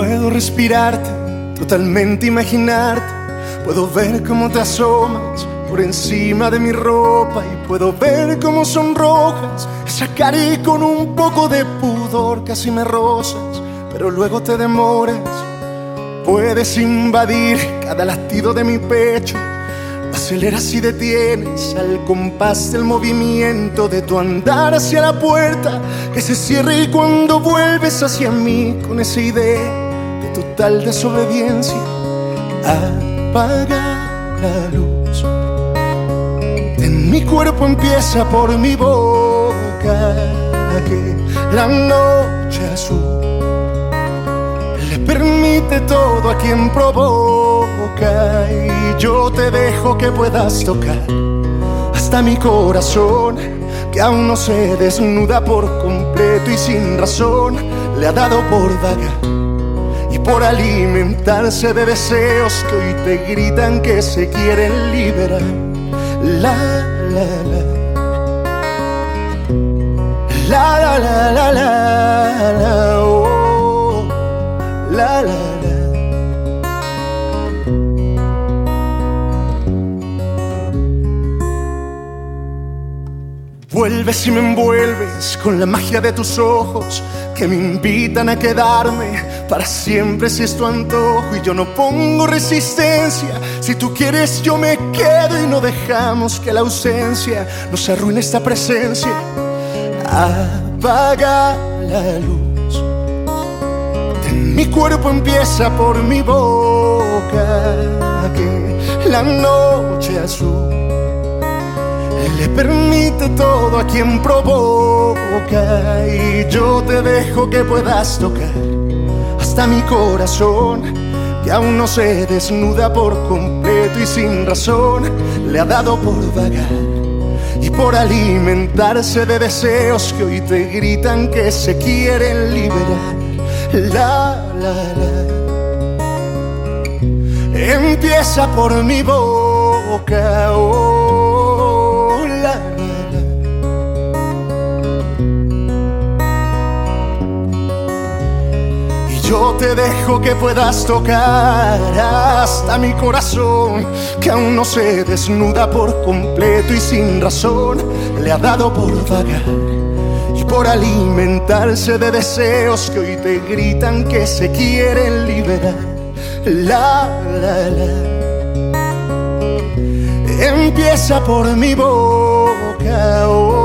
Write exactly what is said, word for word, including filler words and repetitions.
Puedo respirarte, totalmente imaginarte. Puedo ver cómo te asomas por encima de mi ropa y puedo ver cómo sonrojas esa cara y con un poco de pudor casi me rozas, pero luego te demoras. Puedes invadir cada latido de mi pecho, aceleras y detienes al compás del movimiento de tu andar hacia la puerta que se cierra, y cuando vuelves hacia mí con esa idea de total desobediencia, apaga la luz. En mi cuerpo empieza por mi boca que la noche azul le permite todo a quien provoca, y yo te dejo que puedas tocar hasta mi corazón, que aún no se desnuda por completo y sin razón le ha dado por vagar y por alimentarse de deseos que hoy te gritan que se quieren liberar. La, la, la. La, la, la, la, la, la, oh. La, la, la. Vuelves y me envuelves con la magia de tus ojos que me invitan a quedarme para siempre si es tu antojo, y yo no pongo resistencia. Si tú quieres yo me quedo y no dejamos que la ausencia nos arruine esta presencia. Apaga la luz. En mi cuerpo empieza por mi boca que la noche azul le permite todo a quien provoca, y yo te dejo que puedas tocar hasta mi corazón, que aún no se desnuda por completo y sin razón le ha dado por vagar y por alimentarse de deseos que hoy te gritan que se quieren liberar. La, la, la. Empieza por mi boca, oh, la, la, la. Y yo te dejo que puedas tocar hasta mi corazón, que aún no se desnuda por completo y sin razón le ha dado por vagar y por alimentarse de deseos que hoy te gritan que se quieren liberar. La, la, la. Empieza por mi boca, oh.